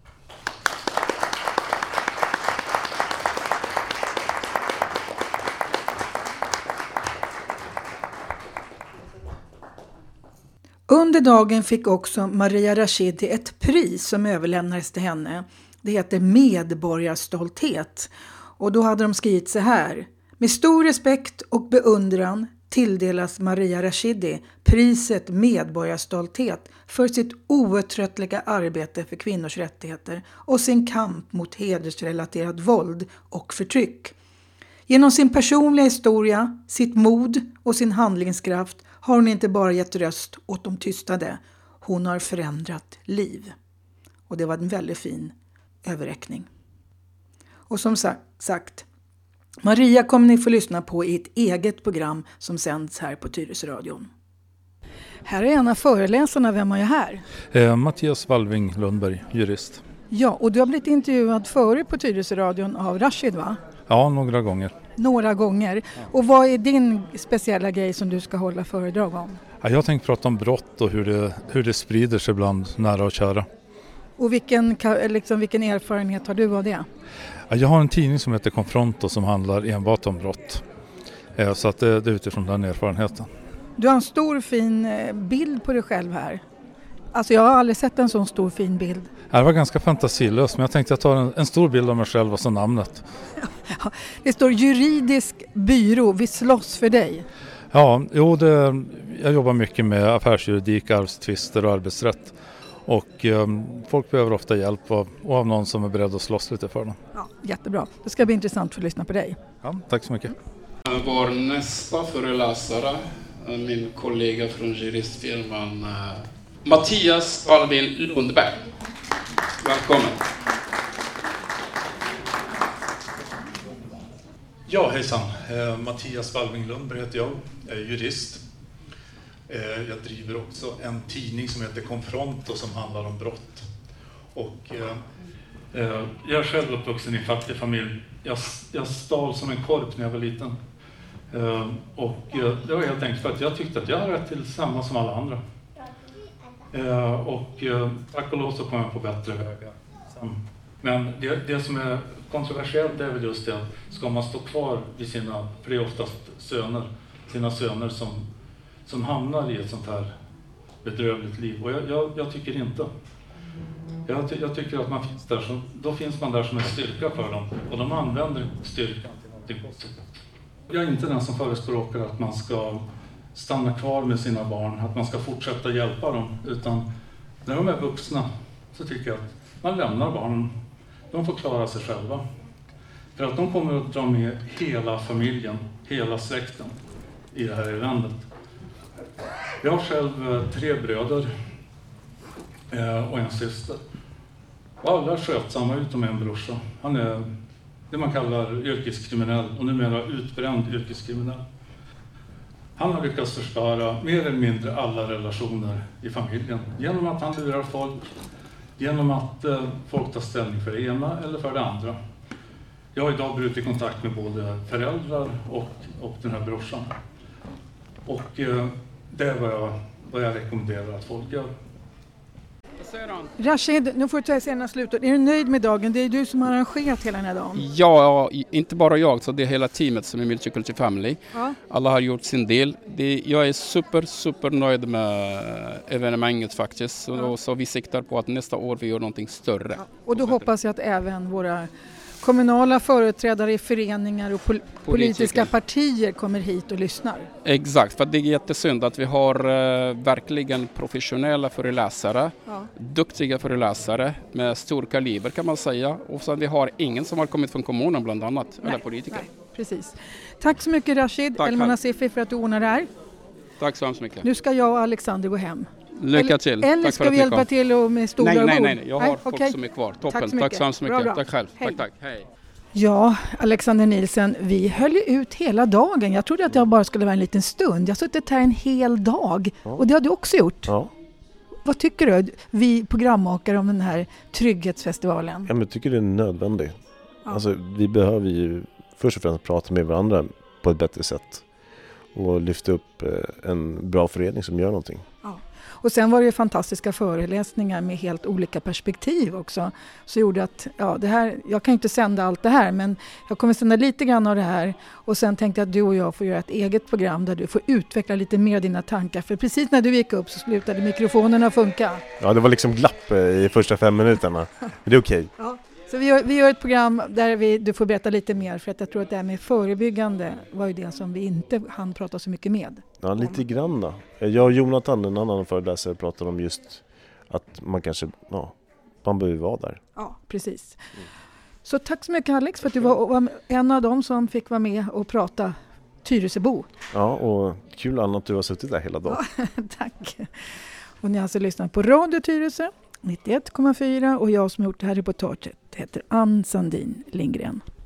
Under dagen fick också Maria Rashidi ett pris som överlämnades till henne. Det heter Medborgarstolthet. Och då hade de skrivit så här: med stor respekt och beundran tilldelas Maria Rashidi priset Medborgarstolthet för sitt outtröttliga arbete för kvinnors rättigheter och sin kamp mot hedersrelaterat våld och förtryck. Genom sin personliga historia, sitt mod och sin handlingskraft har hon inte bara gett röst åt de tystade. Hon har förändrat liv. Och det var en väldigt fin överräckning. Och som sagt, Maria kommer ni få lyssna på i ett eget program som sänds här på Tyresöradion. Här är en av föreläsarna. Vem är jag här?
Mattias Walving Lundberg, jurist.
Ja, och du har blivit intervjuad förut på Tyresöradion av Rashid, va?
Ja, några gånger.
Några gånger. Och vad är din speciella grej som du ska hålla föredrag om?
Ja, jag tänkte prata om brott och hur det sprider sig bland nära och kära.
Och vilken erfarenhet har du av det?
Ja, jag har en tidning som heter Konfronto som handlar enbart om brott. Så att det är utifrån den erfarenheten.
Du har en stor fin bild på dig själv här. Alltså jag har aldrig sett en sån stor fin bild.
Det var ganska fantasilöst, men jag tänkte att jag tar en stor bild av mig själv och så namnet.
Det står juridisk byrå, vi slåss för dig.
Ja, jag jobbar mycket med affärsjuridik, arvstvister och arbetsrätt. Och folk behöver ofta hjälp av någon som är beredd att slåss lite för dem.
Ja, jättebra. Det ska bli intressant att lyssna på dig.
Ja, tack så mycket.
Vår nästa föreläsare, min kollega från juristfirman Mattias Albin Lundberg. Välkommen.
Ja, hejsan. Mattias Walving Lundberg heter jag. Jag är jurist. Jag driver också en tidning som heter Konfronto som handlar om brott. Och jag är själv uppvuxen i en fattig familj. Jag stal som en korp när jag var liten. Och det var helt enkelt för att jag tyckte att jag hade rätt till samma som alla andra. Och tack och lov så kom jag på bättre vägar. Men det som är kontroversiellt är väl just det att ska man stå kvar vid sina, för det är oftast sina söner som hamnar i ett sånt här bedrövligt liv. Och jag tycker inte. Jag tycker att man finns där, då finns man där som en styrka för dem. Och de använder styrkan till något positivt. Jag är inte den som förespråkar att man ska stanna kvar med sina barn, att man ska fortsätta hjälpa dem. Utan när de är vuxna så tycker jag att man lämnar barnen. De får klara sig själva. För att de kommer att dra med hela familjen, hela släkten i det här eländet. Jag har själv 3 bröder och en syster. Och alla är skötsamma utom en brorsa. Han är det man kallar yrkeskriminell och numera utbränd yrkeskriminell. Han har lyckats förstöra mer eller mindre alla relationer i familjen genom att han lurar folk, genom att folk tar ställning för det ena eller för det andra. Jag har idag brutit kontakt med både föräldrar och den här brorsan. Och det är vad jag rekommenderar att folk gör.
Rashid, nu får du ta scenen slutet. Är du nöjd med dagen? Det är du som har arrangerat hela den här dagen.
Ja, inte bara jag, så det är hela teamet som är Multicultural Family.
Ja.
Alla har gjort sin del. Jag är super nöjd med evenemanget faktiskt. Så vi siktar på att nästa år vi gör någonting större.
Ja. Och då hoppas jag att även våra kommunala företrädare i föreningar och politiska partier kommer hit och lyssnar.
Exakt, för det är jättesynd att vi har verkligen professionella föreläsare, duktiga föreläsare med stor kaliber kan man säga. Och så vi har ingen som har kommit från kommunen bland annat, eller politiker.
Nej, precis. Tack så mycket Rashid El-Monazifi för att du ordnar det här.
Tack så hemskt mycket.
Nu ska jag och Alexander gå hem.
Lycka till.
Eller
tack
ska vi hjälpa till och med stora ord?
Nej. Jag har folk som är kvar. Toppen. Tack så hemskt mycket.
Bra.
Tack själv.
Hej.
Tack. Hej.
Ja, Alexander Nielsen, vi höll ut hela dagen. Jag trodde att jag bara skulle vara en liten stund. Jag har suttit här en hel dag. Ja. Och det har du också gjort.
Ja.
Vad tycker du, vi programmakare, om den här trygghetsfestivalen?
Jag tycker det är nödvändigt. Alltså, vi behöver ju först och främst prata med varandra på ett bättre sätt och lyfta upp en bra förening som gör någonting.
Ja. Och sen var det ju fantastiska föreläsningar med helt olika perspektiv också. Så gjorde att, det här, jag kan inte sända allt det här, men jag kommer sända lite grann av det här. Och sen tänkte jag att du och jag får göra ett eget program där du får utveckla lite mer dina tankar. För precis när du gick upp så slutade mikrofonerna funka.
Ja, det var liksom glapp i första 5 minuterna. Men det är okej.
Ja. Så vi gör ett program där du får berätta lite mer, för att jag tror att det här med förebyggande var ju det som vi inte hann prata så mycket med.
Ja, lite grann då. Jag och Jonathan, en annan föreläsare, pratade om just att man kanske, man behöver vara där.
Ja, precis. Så tack så mycket Alex för att du var en av dem som fick vara med och prata Tyresöbo.
Ja, och kul Anna att du har suttit där hela dagen.
Ja, tack. Och ni har alltså lyssnat på Radio Tyresö 91,4 och jag som har gjort det här reportaget heter Ann Sandin Lindgren.